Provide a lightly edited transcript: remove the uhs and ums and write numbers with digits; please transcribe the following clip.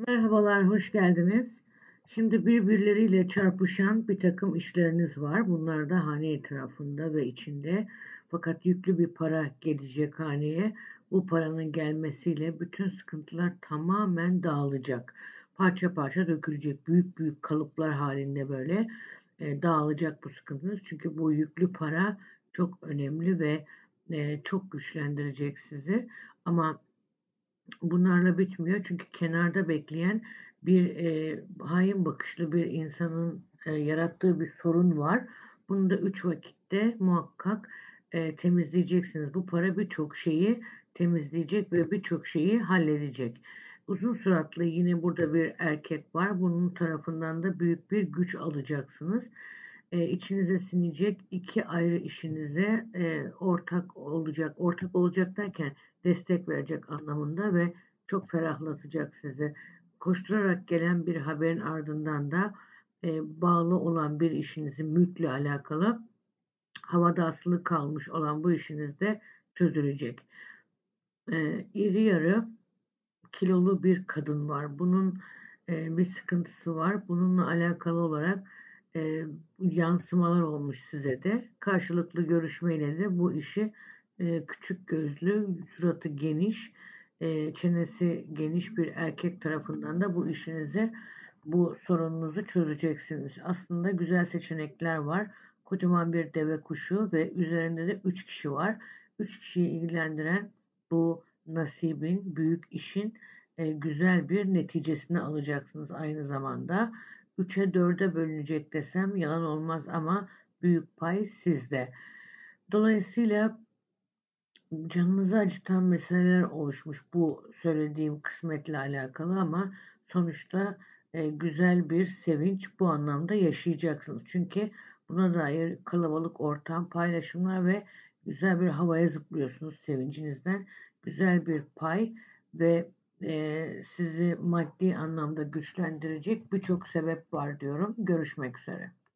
Merhabalar, hoş geldiniz. Şimdi birbirleriyle çarpışan bir takım işleriniz var. Bunlar da hane etrafında ve içinde. Fakat yüklü bir para gelecek haneye. Bu paranın gelmesiyle bütün sıkıntılar tamamen dağılacak. Parça parça dökülecek. Büyük büyük kalıplar halinde böyle dağılacak bu sıkıntınız. Çünkü bu yüklü para çok önemli ve çok güçlendirecek sizi. Ama bunlarla bitmiyor çünkü kenarda bekleyen bir hain bakışlı bir insanın yarattığı bir sorun var. Bunu da 3 vakitte muhakkak temizleyeceksiniz. Bu para birçok şeyi temizleyecek ve birçok şeyi halledecek. Uzun suratlı yine burada bir erkek var. Bunun tarafından da büyük bir güç alacaksınız. İçinize sinecek iki ayrı işinize ortak olacak. Ortak olacak derken destek verecek anlamında ve çok ferahlatacak sizi. Koşturarak gelen bir haberin ardından da bağlı olan bir işinizin mülkle alakalı havada asılı kalmış olan bu işiniz de çözülecek. İri yarı kilolu bir kadın var. Bunun bir sıkıntısı var. Bununla alakalı olarak yansımalar olmuş size de. Karşılıklı görüşmeyle de bu işi küçük gözlü, suratı geniş, çenesi geniş bir erkek tarafından da bu işinizi, bu sorununuzu çözeceksiniz. Aslında güzel seçenekler var. Kocaman bir deve kuşu ve üzerinde de 3 kişi var. 3 kişiyi ilgilendiren bu nasibin, büyük işin güzel bir neticesini alacaksınız aynı zamanda. 3'e 4'e bölünecek desem yalan olmaz ama büyük pay sizde. Dolayısıyla canınızı acıtan meseleler oluşmuş bu söylediğim kısmetle alakalı ama sonuçta güzel bir sevinç bu anlamda yaşayacaksınız. Çünkü buna dair kalabalık ortam, paylaşımlar ve güzel bir havaya zıplıyorsunuz sevincinizden. Güzel bir pay ve sizi maddi anlamda güçlendirecek birçok sebep var diyorum. Görüşmek üzere.